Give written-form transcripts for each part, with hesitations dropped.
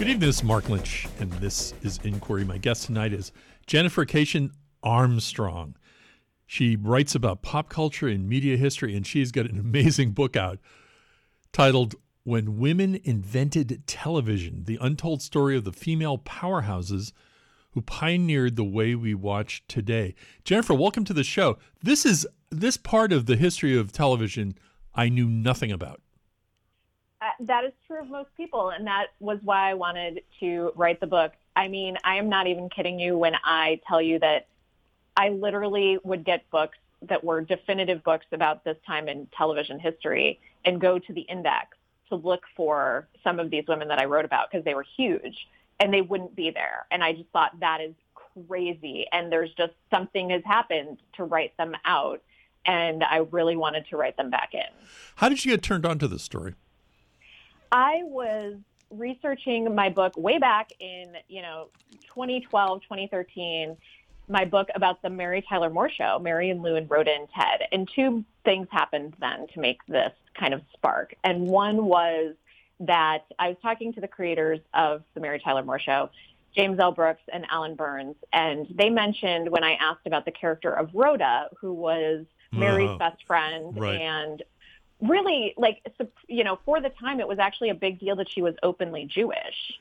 Good evening, this is Mark Lynch, and this is Inquiry. My guest tonight is Jennifer Cation Armstrong. She writes about pop culture and media history, and she's got an amazing book out titled When Women Invented Television, The Untold Story of the Female Powerhouses Who Pioneered the Way We Watch Today. Jennifer, welcome to the show. This part of the history of television I knew nothing about. That is true of most people, and that was why I wanted to write the book. I mean, I am not even kidding you when I tell you that I literally would get books that were definitive books about this time in television history and go to the index to look for some of these women that I wrote about because they were huge, and they wouldn't be there. And I just thought that is crazy, and there's just something has happened to write them out, and I really wanted to write them back in. How did you get turned on to this story? I was researching my book way back in, 2012, 2013, my book about the Mary Tyler Moore Show. Mary and Lou and Rhoda and Ted. And two things happened then to make this kind of spark. And one was that I was talking to the creators of the Mary Tyler Moore Show, James L. Brooks and Alan Burns, and they mentioned when I asked about the character of Rhoda, who was Mary's best friend, right. And really, for the time, it was actually a big deal that she was openly Jewish.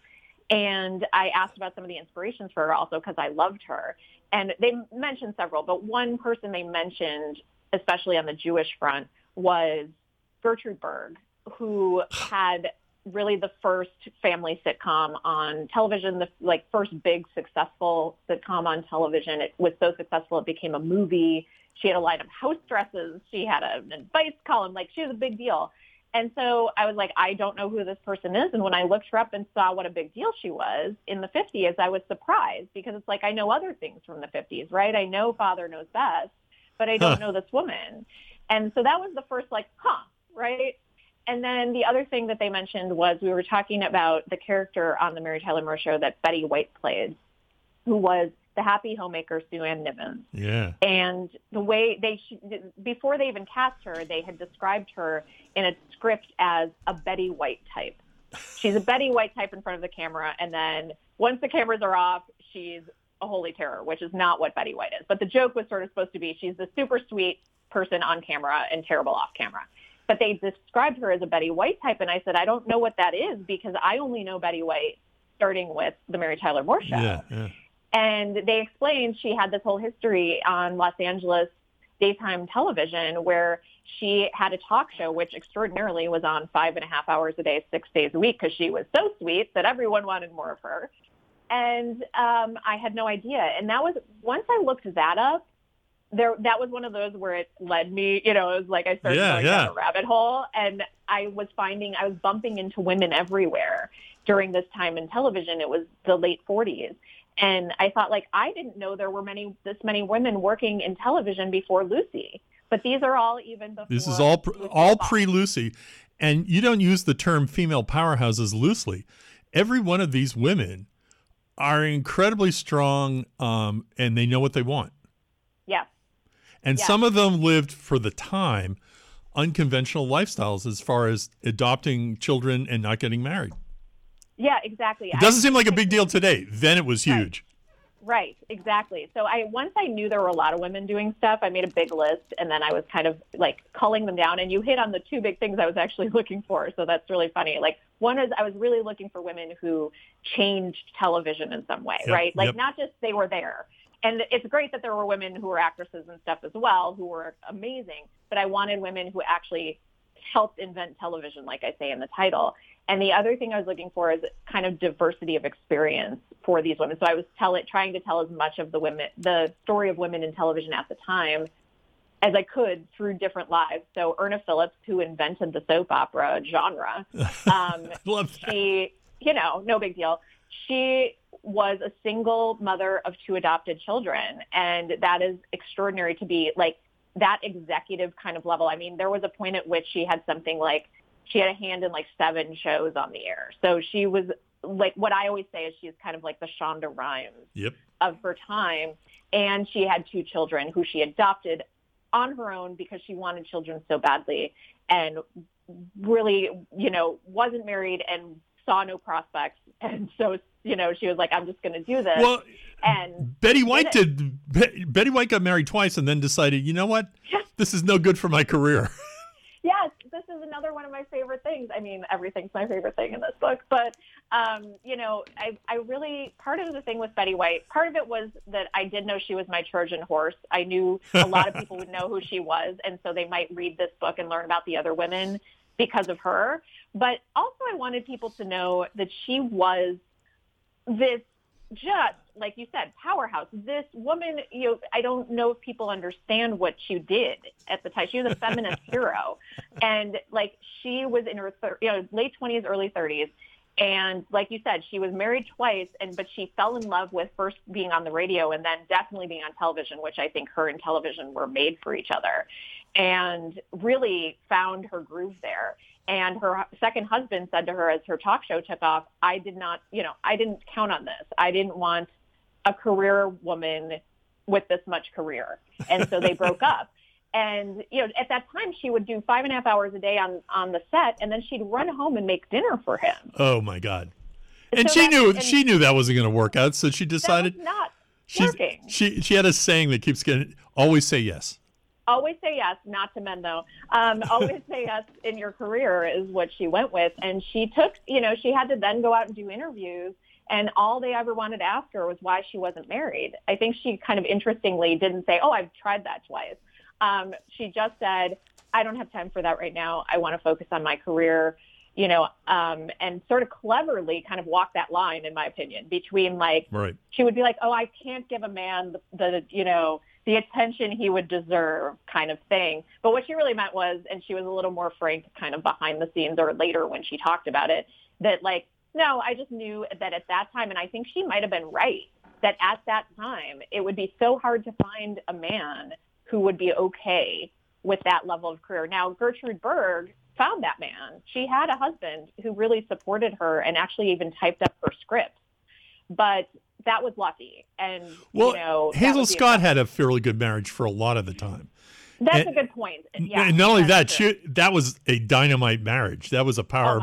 And I asked about some of the inspirations for her also because I loved her. And they mentioned several, but one person they mentioned, especially on the Jewish front, was Gertrude Berg, who had really the first family sitcom on television, the first big successful sitcom on television. It was so successful it became a movie. She had a line of house dresses. She had an advice column. She was a big deal. And so I was like, I don't know who this person is. And when I looked her up and saw what a big deal she was in the 50s, I was surprised because it's like I know other things from the 50s, right? I know Father Knows Best, but I don't know this woman. And so that was the first right? And then the other thing that they mentioned was we were talking about the character on the Mary Tyler Moore Show that Betty White played, who was the happy homemaker Sue Ann Nivens. Yeah. And the way before they even cast her, they had described her in a script as a Betty White type. She's a Betty White type in front of the camera, and then once the cameras are off, she's a holy terror, which is not what Betty White is. But the joke was sort of supposed to be she's the super sweet person on camera and terrible off camera. But they described her as a Betty White type, and I said, I don't know what that is because I only know Betty White starting with the Mary Tyler Moore Show. Yeah. And they explained she had this whole history on Los Angeles daytime television where she had a talk show, which extraordinarily was on 5.5 hours a day, 6 days a week, because she was so sweet that everyone wanted more of her. And I had no idea. And that was, once I looked that up, that was one of those where it led me, it was like I started going down a rabbit hole. And I was bumping into women everywhere during this time in television. It was the late 40s. And I thought, I didn't know there were this many women working in television before Lucy. But these are all even before. This is all pre-Lucy. And you don't use the term female powerhouses loosely. Every one of these women are incredibly strong, and they know what they want. Yeah. And some of them lived, for the time, unconventional lifestyles as far as adopting children and not getting married. Yeah, exactly. It doesn't seem like a big deal today. Then it was huge. Right, exactly. So once I knew there were a lot of women doing stuff, I made a big list, and then I was kind of culling them down. And you hit on the two big things I was actually looking for, so that's really funny. One is I was really looking for women who changed television in some way, right? Not just they were there. And it's great that there were women who were actresses and stuff as well, who were amazing, but I wanted women who actually helped invent television, like I say in the title. And the other thing I was looking for is kind of diversity of experience for these women. So I was trying to tell as much of the story of women in television at the time as I could through different lives. So Erna Phillips, who invented the soap opera genre, Love that. she, no big deal. She was a single mother of 2 adopted children. And that is extraordinary to be that executive kind of level. I mean, there was a point at which she had she had a hand in 7 shows on the air. So she was what I always say is she's kind of like the Shonda Rhimes of her time. And she had 2 children who she adopted on her own because she wanted children so badly and really, wasn't married and saw no prospects. And so, she was like, I'm just going to do this. Well, and Betty White Betty White got married twice and then decided, you know what? This is no good for my career. Yes, this is another one of my favorite things. I mean, everything's my favorite thing in this book. But, I really, part of the thing with Betty White, part of it was that I did know she was my Trojan horse. I knew a lot of people would know who she was. And so they might read this book and learn about the other women because of her. But also I wanted people to know that she was this, just like you said, powerhouse. This woman, I don't know if people understand what she did at the time. She was a feminist hero. And like, she was in her late 20s, early 30s. And like you said, she was married twice, but she fell in love with first being on the radio and then definitely being on television, which I think her and television were made for each other, and really found her groove there. And her second husband said to her as her talk show took off, I didn't count on this. I didn't want a career woman with this much career. And so they broke up. And, at that time she would do 5.5 hours a day on the set, and then she'd run home and make dinner for him. Oh my God. And so she knew that wasn't going to work out. So she decided that was not working. She had a saying that keeps getting, always say yes. Always say yes, not to men though. Always say yes in your career is what she went with. And she took, she had to then go out and do interviews, and all they ever wanted to ask her was why she wasn't married. I think she kind of interestingly didn't say, oh, I've tried that twice. She just said, I don't have time for that right now. I want to focus on my career, and sort of cleverly kind of walk that line, in my opinion, between like, right. She would be like, oh, I can't give a man the attention he would deserve kind of thing. But what she really meant was, and she was a little more frank kind of behind the scenes or later when she talked about it, that like, no, I just knew that at that time, and I think she might have been right, that at that time, it would be so hard to find a man who would be okay with that level of career. Now, Gertrude Berg found that man. She had a husband who really supported her and actually even typed up her scripts. But that was lucky. And, Hazel Scott had a fairly good marriage for a lot of the time. That's a good point. Yeah, and not only that, that was a dynamite marriage. That was a power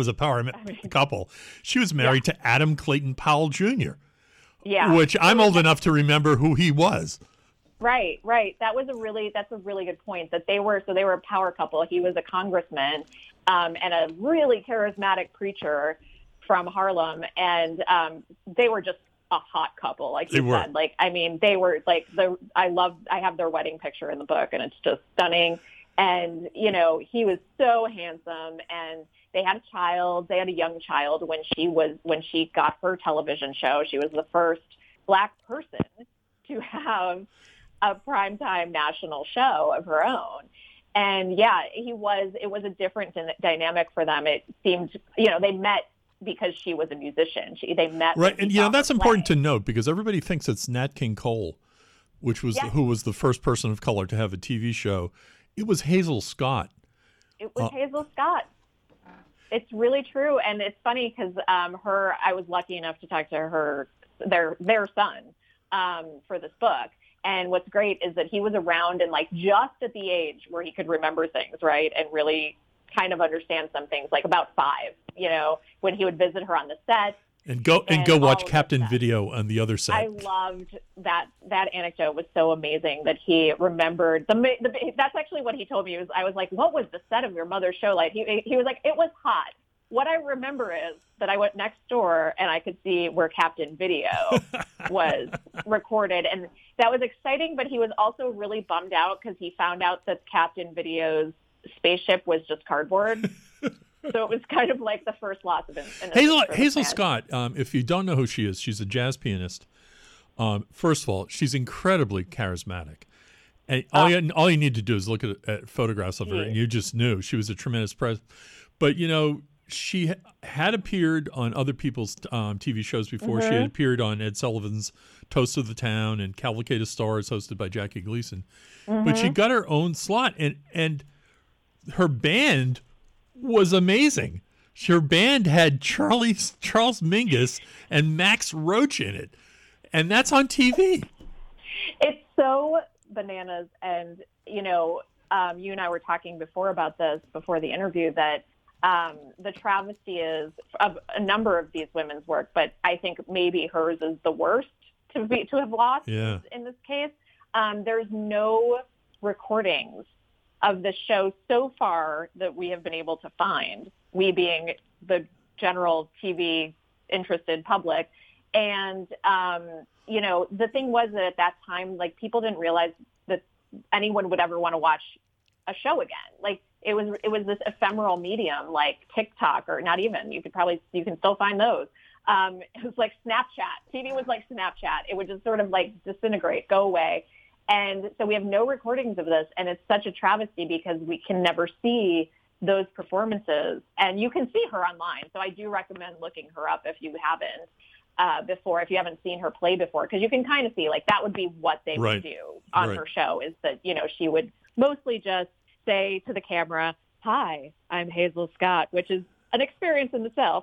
couple. She was married to Adam Clayton Powell Jr., which I'm old enough to remember who he was. Right. That's a really good point, that they were a power couple. He was a congressman and a really charismatic preacher from Harlem, and they were just a hot couple, like you said. Like, I mean, they were like I have their wedding picture in the book, and it's just stunning. And he was so handsome, and they had a child. They had a young child when she got her television show. She was the first Black person to have a primetime national show of her own. And it was a different dynamic for them. It seemed, they met because she was a musician. They met. Right. And, that's important to note, because everybody thinks it's Nat King Cole, who was the first person of color to have a TV show. It was Hazel Scott. It was Hazel Scott. It's really true. And it's funny because I was lucky enough to talk to their son for this book. And what's great is that he was around and like just at the age where he could remember things, right? And really kind of understand some things, like about 5, when he would visit her on the set. And go watch Captain Video on the other side. I loved that anecdote. Was so amazing that he remembered that's actually what he told me. I was like, what was the set of your mother's show like? He was like, it was hot. What I remember is that I went next door and I could see where Captain Video was recorded. And that was exciting, but he was also really bummed out because he found out that Captain Video's spaceship was just cardboard. So it was kind of like the first loss of innocence. Hazel Scott, if you don't know who she is, she's a jazz pianist. First of all, she's incredibly charismatic. And all you need to do is look at photographs of her, and you just knew she was a tremendous presence. But, she had appeared on other people's TV shows before. Mm-hmm. She had appeared on Ed Sullivan's Toast of the Town and Cavalcade of Stars, hosted by Jackie Gleason. Mm-hmm. But she got her own slot, and her band was amazing. Her band had Charles Mingus and Max Roach in it, and that's on TV. It's so bananas, and you and I were talking before about this before the interview that the travesty is of a number of these women's work, but I think maybe hers is the worst to have lost in this case. There's no recordings of the show so far that we have been able to find, we being the general TV interested public. And, the thing was that at that time, like, people didn't realize that anyone would ever want to watch a show again. Like, it was this ephemeral medium like TikTok, or not even, you can still find those. It was like Snapchat. TV was like Snapchat. It would just sort of like disintegrate, go away. And so we have no recordings of this, and it's such a travesty because we can never see those performances. And you can see her online, so I do recommend looking her up if you haven't before, if you haven't seen her play before, because you can kind of see, like, that would be what they would do on her show, is that, she would mostly just say to the camera, "Hi, I'm Hazel Scott," which is an experience in itself.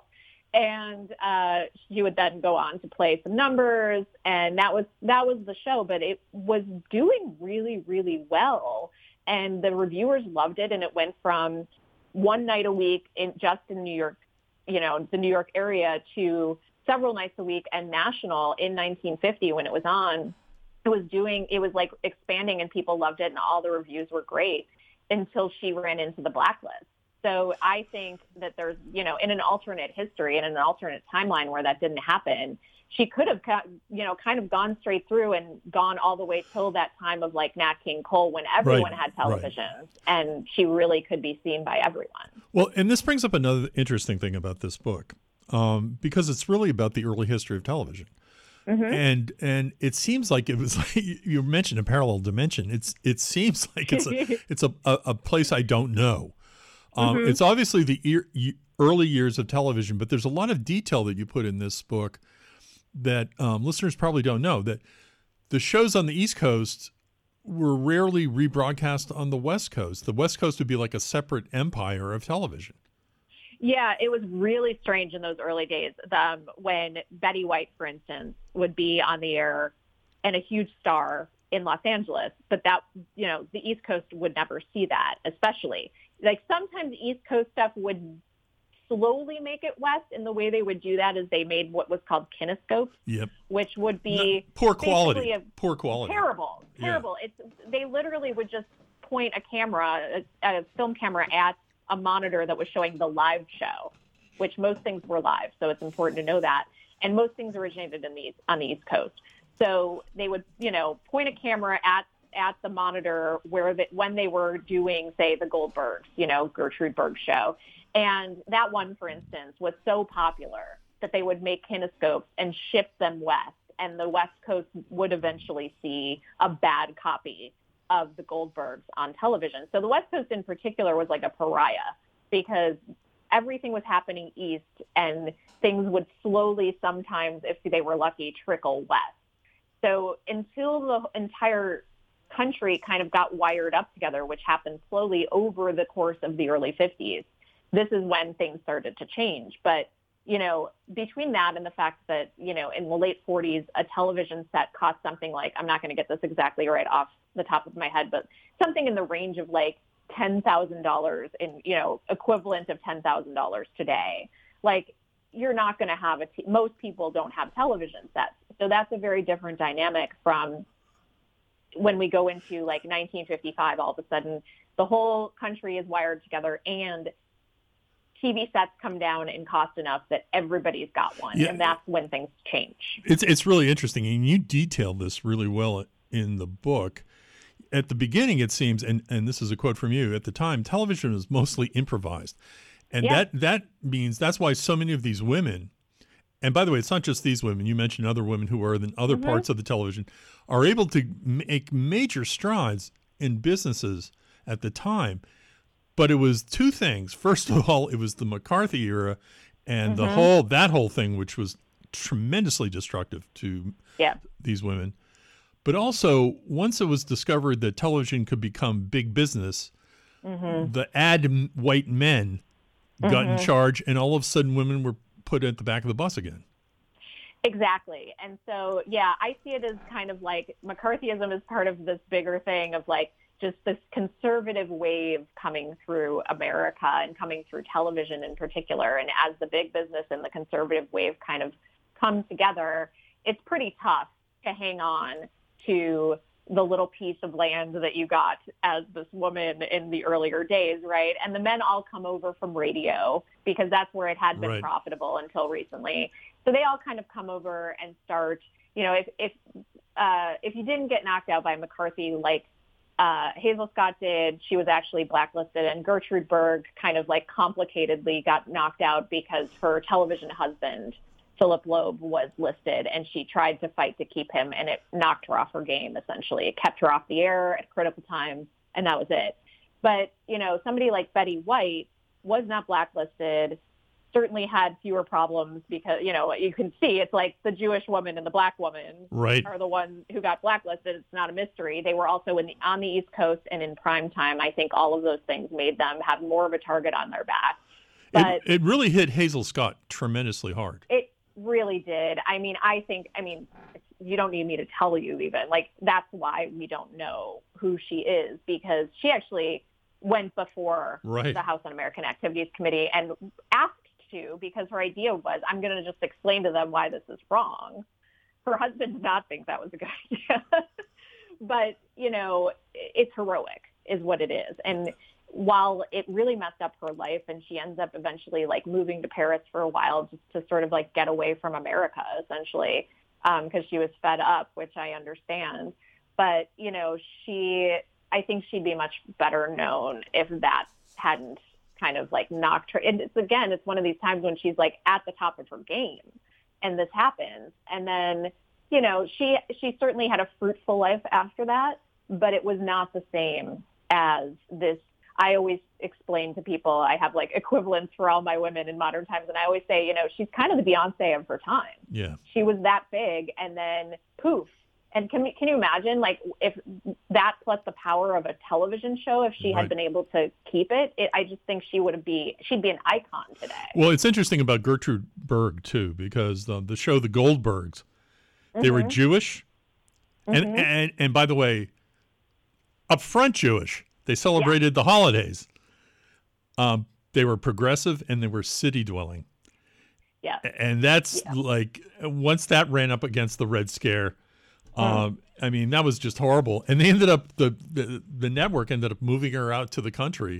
And she would then go on to play some numbers, and that was the show. But it was doing really, really well, and the reviewers loved it. And it went from one night a week in New York, the New York area, to several nights a week and national in 1950 when it was on. It was like expanding, and people loved it, and all the reviews were great until she ran into the blacklist. So I think that there's, in an alternate history and in an alternate timeline where that didn't happen, she could have, kind of gone straight through and gone all the way till that time of like Nat King Cole, when everyone had television, and she really could be seen by everyone. Well, and this brings up another interesting thing about this book, because it's really about the early history of television. Mm-hmm. And it seems like it was like you mentioned a parallel dimension. It seems like it's a place I don't know. It's obviously the early years of television, but there's a lot of detail that you put in this book that listeners probably don't know, that the shows on the East Coast were rarely rebroadcast on the West Coast. The West Coast would be like a separate empire of television. Yeah, it was really strange in those early days when Betty White, for instance, would be on the air and a huge star in Los Angeles, but that, the East Coast would never see that, especially. Like, sometimes East Coast stuff would slowly make it west, and the way they would do that is they made what was called kinescopes, which would be poor quality. Terrible. Yeah. They literally would just point a film camera at a monitor that was showing the live show, which most things were live, so it's important to know that. And most things originated on the East Coast. So they would, point a camera at the monitor when they were doing, say, the Goldbergs, Gertrude Berg's show. And that one, for instance, was so popular that they would make kinescopes and ship them west. And the West Coast would eventually see a bad copy of the Goldbergs on television. So the West Coast in particular was like a pariah, because everything was happening east, and things would slowly, sometimes, if they were lucky, trickle west. So until the entire country kind of got wired up together, which happened slowly over the course of the early 50s, this is when things started to change. But, between that and the fact that, in the late 40s, a television set cost something like, I'm not going to get this exactly right off the top of my head, but something in the range of like $10,000 in, equivalent of $10,000 today. Like, you're not going to have most people don't have television sets. So that's a very different dynamic from when we go into like 1955, all of a sudden the whole country is wired together, and TV sets come down and cost enough that everybody's got one. Yeah. And that's when things change. It's really interesting. And you detailed this really well in the book. At the beginning, it seems, and this is a quote from you, at the time, television was mostly improvised. And that means that's why so many of these women, and by the way, it's not just these women, you mentioned other women who are in other parts of the television, are able to make major strides in businesses at the time. But it was two things. First of all, it was the McCarthy era and that whole thing, which was tremendously destructive to these women. But also, once it was discovered that television could become big business, the white men got in charge, and all of a sudden women were put at the back of the bus again. Exactly. And so, I see it as kind of like McCarthyism is part of this bigger thing of like just this conservative wave coming through America and coming through television in particular. And as the big business and the conservative wave kind of come together, it's pretty tough to hang on to the little piece of land that you got as this woman in the earlier days, right? And the men all come over from radio because that's where it had been profitable until recently. So they all kind of come over and start, if you didn't get knocked out by McCarthy like Hazel Scott did, she was actually blacklisted, and Gertrude Berg kind of like complicatedly got knocked out because her television husband, Philip Loeb, was listed, and she tried to fight to keep him, and it knocked her off her game, essentially. It kept her off the air at critical times, and that was it. But, somebody like Betty White was not blacklisted, certainly had fewer problems because, you can see it's like the Jewish woman and the black woman are the ones who got blacklisted. It's not a mystery. They were also on the East Coast and in prime time. I think all of those things made them have more of a target on their back. But it really hit Hazel Scott tremendously hard. It really did. You don't need me to tell you even. Like, that's why we don't know who she is, because she actually went before the House Un-American Activities Committee and asked to, because her idea was, I'm going to just explain to them why this is wrong. Her husband did not think that was a good idea. But, it's heroic is what it is. And while it really messed up her life, and she ends up eventually like moving to Paris for a while just to sort of like get away from America, essentially, because she was fed up, which I understand. But, I think she'd be much better known if that hadn't kind of like knocked her. And it's one of these times when she's like at the top of her game and this happens. And then, she certainly had a fruitful life after that, but it was not the same as this. I always explain to people, I have like equivalents for all my women in modern times. And I always say, she's kind of the Beyonce of her time. Yeah. She was that big and then poof. And can you imagine, like, if that plus the power of a television show, if she had been able to keep it, I just think she'd be an icon today. Well, it's interesting about Gertrude Berg, too, because the show The Goldbergs, they were Jewish. And by the way, upfront Jewish. They celebrated the holidays. They were progressive and they were city dwelling. Yeah. And that's like, once that ran up against the Red Scare, that was just horrible. And they ended up, the network ended up moving her out to the country.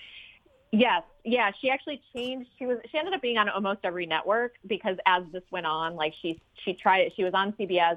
Yes. Yeah. She actually changed. She ended up being on almost every network because as this went on, like she tried, she was on CBS.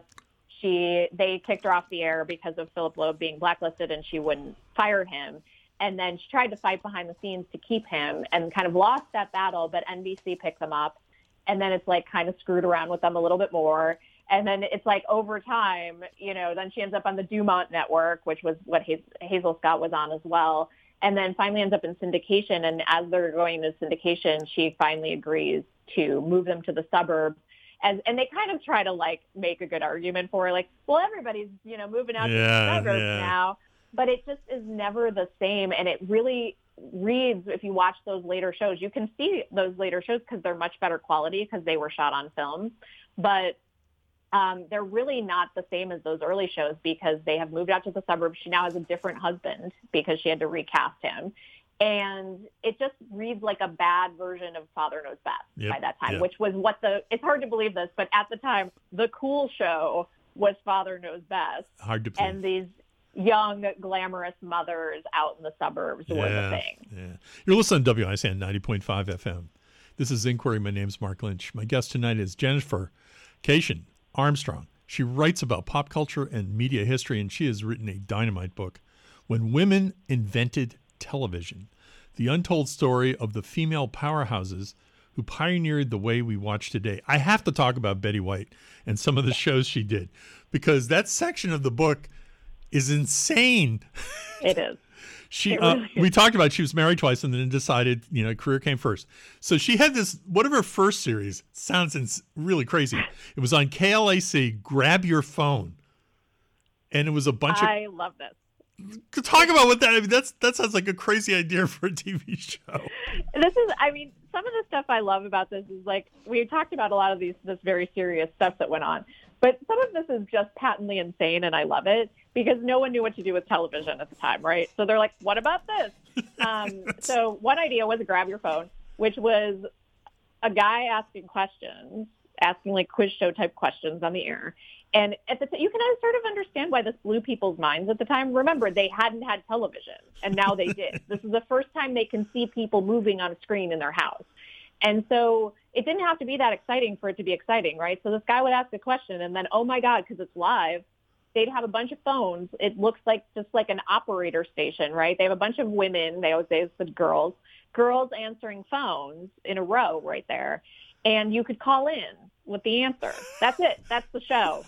They kicked her off the air because of Philip Loeb being blacklisted and she wouldn't fire him. And then she tried to fight behind the scenes to keep him and kind of lost that battle, but NBC picked them up. And then it's like kind of screwed around with them a little bit more. And then it's like over time, then she ends up on the Dumont network, which was what Hazel Scott was on as well. And then finally ends up in syndication. And as they're going to syndication, she finally agrees to move them to the suburbs. And they kind of try to like make a good argument for her, like, well, everybody's, moving out to the suburbs now. But it just is never the same. And it really reads, if you watch those later shows, you can see those later shows because they're much better quality because they were shot on film. But they're really not the same as those early shows because they have moved out to the suburbs. She now has a different husband because she had to recast him. And it just reads like a bad version of Father Knows Best by that time, which was it's hard to believe this, but at the time, the cool show was Father Knows Best. Hard to believe. And these young, glamorous mothers out in the suburbs were the thing. Yeah. You're listening to WISN 90.5 FM. This is Inquiry. My name's Mark Lynch. My guest tonight is Jennifer Cation Armstrong. She writes about pop culture and media history, and she has written a dynamite book, When Women Invented Television, the untold story of the female powerhouses who pioneered the way we watch today. I have to talk about Betty White and some of the shows she did, because that section of the book is insane. It is. We talked about she was married twice and then decided, career came first. So she had this, one of her first series, sounds really crazy. It was on KLAC, Grab Your Phone. And it was a bunch I love this. Talk about what that, that sounds like a crazy idea for a TV show. Some of the stuff I love about this is like, we talked about a lot of this very serious stuff that went on. But some of this is just patently insane, and I love it because no one knew what to do with television at the time, right? So they're like, what about this? So one idea was grab your phone, which was a guy asking questions, asking like quiz show type questions on the air. And at the you can sort of understand why this blew people's minds at the time. Remember, they hadn't had television, and now they did. This is the first time they can see people moving on a screen in their house. And so it didn't have to be that exciting for it to be exciting, right? So this guy would ask a question, and then, oh, my God, because it's live, they'd have a bunch of phones. It looks like just like an operator station, right? They have a bunch of women. They always say it's girls answering phones in a row right there. And you could call in with the answer. That's it. That's the show.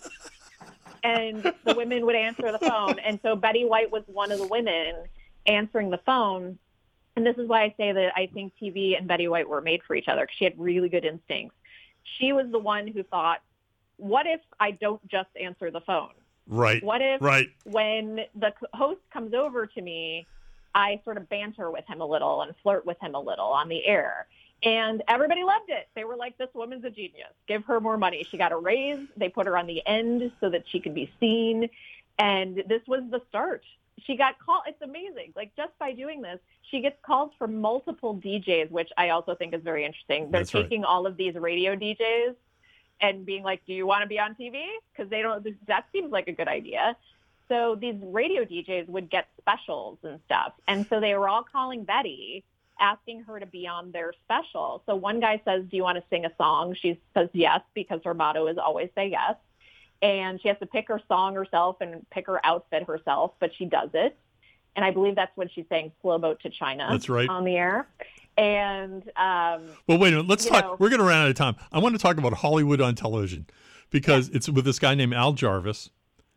And the women would answer the phone. And so Betty White was one of the women answering the phone. And this is why I say that I think TV and Betty White were made for each other because she had really good instincts. She was the one who thought, what if I don't just answer the phone? Right. What if right. when the host comes over to me, I sort of banter with him a little and flirt with him a little on the air? And everybody loved it. They were like, this woman's a genius. Give her more money. She got a raise. They put her on the end so that she could be seen. And this was the start. She got called. It's amazing. Like, just by doing this, she gets calls from multiple DJs, which I also think is very interesting. They're taking all of these radio DJs and being like, do you want to be on TV? Because that seems like a good idea. So these radio DJs would get specials and stuff. And so they were all calling Betty, asking her to be on their special. So one guy says, do you want to sing a song? She says yes, because her motto is always say yes. And she has to pick her song herself and pick her outfit herself, but she does it. And I believe that's when she's saying Slow Boat to China. That's right. On the air. And well, wait a minute. Let's talk. We're going to run out of time. I want to talk about Hollywood on television because it's with this guy named Al Jarvis.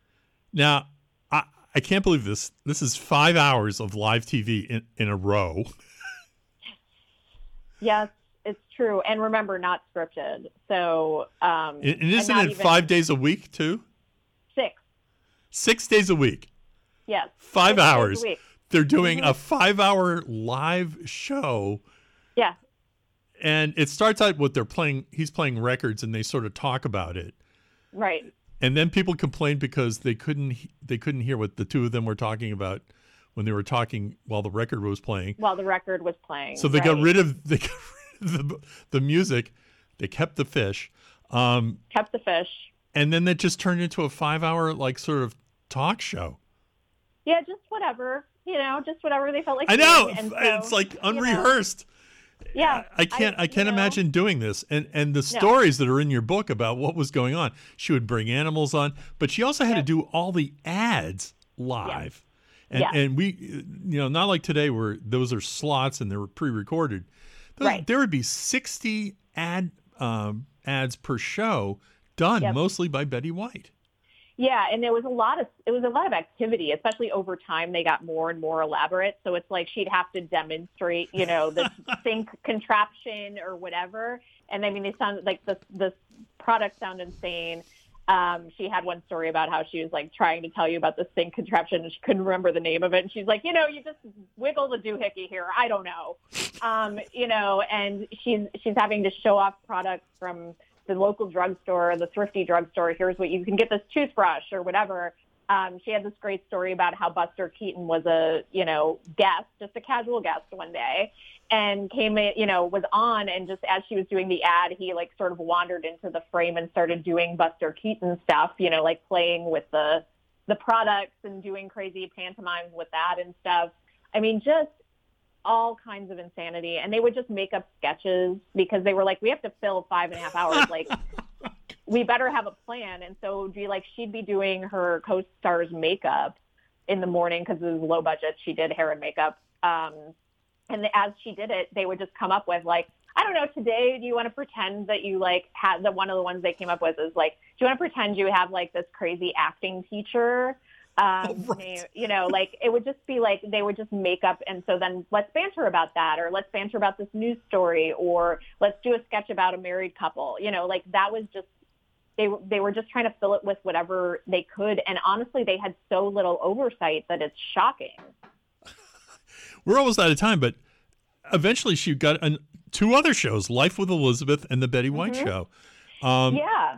Now, I can't believe this. This is 5 hours of live TV in a row. Yes, it's true. And remember, not scripted. So, and isn't it 5 days a week too? 6. 6 days a week. Yes. 5 hours. They're doing a 5 hour live show. Yeah. And it starts out with he's playing records and they sort of talk about it. Right. And then people complained because they couldn't hear what the two of them were talking about when they were talking while the record was playing. While the record was playing. So they got rid of the music. They kept the fish. Kept the fish. And then that just turned into a 5 hour like sort of talk show. Yeah, just whatever. Just whatever they felt like. I know. And so, it's like unrehearsed. Yeah. I can't imagine doing this. And the stories that are in your book about what was going on. She would bring animals on, but she also had to do all the ads live. Yeah. And we, not like today where those are slots and they were pre-recorded. There would be 60 ads per show done mostly by Betty White. Yeah, and it was a lot of activity, especially over time. They got more and more elaborate. So it's like she'd have to demonstrate, the sync contraption or whatever. And I mean, they sound like the products sound insane. She had one story about how she was like trying to tell you about the sync contraption and she couldn't remember the name of it. And she's like, you just wiggle the doohickey here. I don't know. And she's having to show off products from the local drugstore, the thrifty drugstore. Here's what you can get, this toothbrush or whatever. She had this great story about how Buster Keaton was a, guest, just a casual guest one day, and came in, was on, and just as she was doing the ad, he like sort of wandered into the frame and started doing Buster Keaton stuff, like playing with the products and doing crazy pantomimes with that and stuff. I mean, just all kinds of insanity. And they would just make up sketches because they were like, we have to fill 5.5 hours. Like, we better have a plan. And so it would be like, she'd be doing her co-star's makeup in the morning because it was low budget. She did hair and makeup. And as she did it, they would just come up with like, I don't know, today, do you want to pretend that you like had one of the ones they came up with is like, do you want to pretend you have like this crazy acting teacher? Right. Like it would just be like they would just make up. And so then let's banter about that, or let's banter about this news story, or let's do a sketch about a married couple. Like that was just they were just trying to fill it with whatever they could. And honestly, they had so little oversight that it's shocking. We're almost out of time, but eventually she got 2 other shows, Life with Elizabeth and The Betty White Show. Yeah.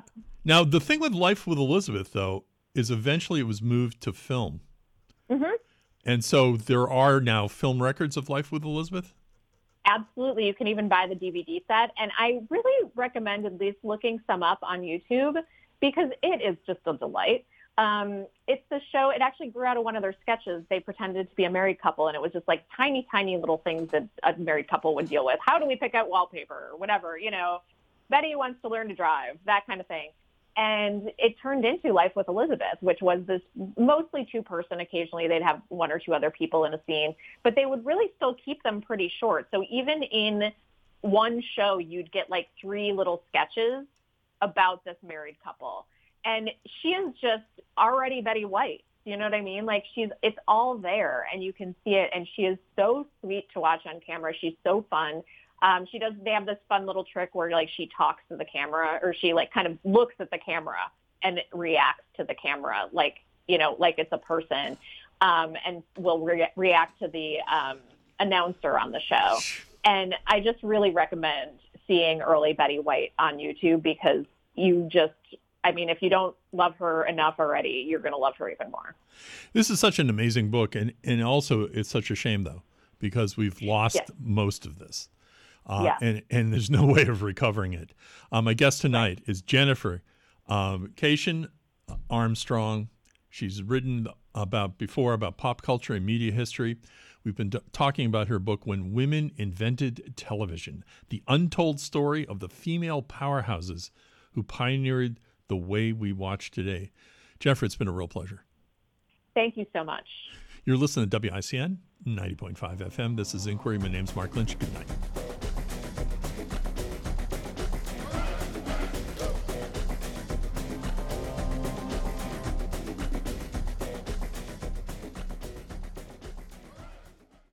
Now, the thing with Life with Elizabeth, though, is eventually it was moved to film. Mm-hmm. And so there are now film records of Life with Elizabeth? Absolutely. You can even buy the DVD set. And I really recommend at least looking some up on YouTube because it is just a delight. It's the show. It actually grew out of one of their sketches. They pretended to be a married couple, and it was just like tiny, tiny little things that a married couple would deal with. How do we pick out wallpaper or whatever? Betty wants to learn to drive, that kind of thing. And it turned into Life with Elizabeth, which was this mostly two-person. Occasionally they'd have one or two other people in a scene, but they would really still keep them pretty short. So even in one show, you'd get like 3 little sketches about this married couple. And she is just already Betty White. You know what I mean? Like it's all there and you can see it. And she is so sweet to watch on camera. She's so fun. They have this fun little trick where like she talks to the camera or she like kind of looks at the camera and reacts to the camera like it's a person, and will react to the announcer on the show. And I just really recommend seeing early Betty White on YouTube because if you don't love her enough already, you're going to love her even more. This is such an amazing book. And also it's such a shame, though, because we've lost most of this. And there's no way of recovering it. My guest tonight is Jennifer Cation Armstrong. She's written before about pop culture and media history. We've been talking about her book, When Women Invented Television, the untold story of the female powerhouses who pioneered the way we watch today. Jennifer, it's been a real pleasure. Thank you so much. You're listening to WICN 90.5 FM. This is Inquiry. My name's Mark Lynch. Good night.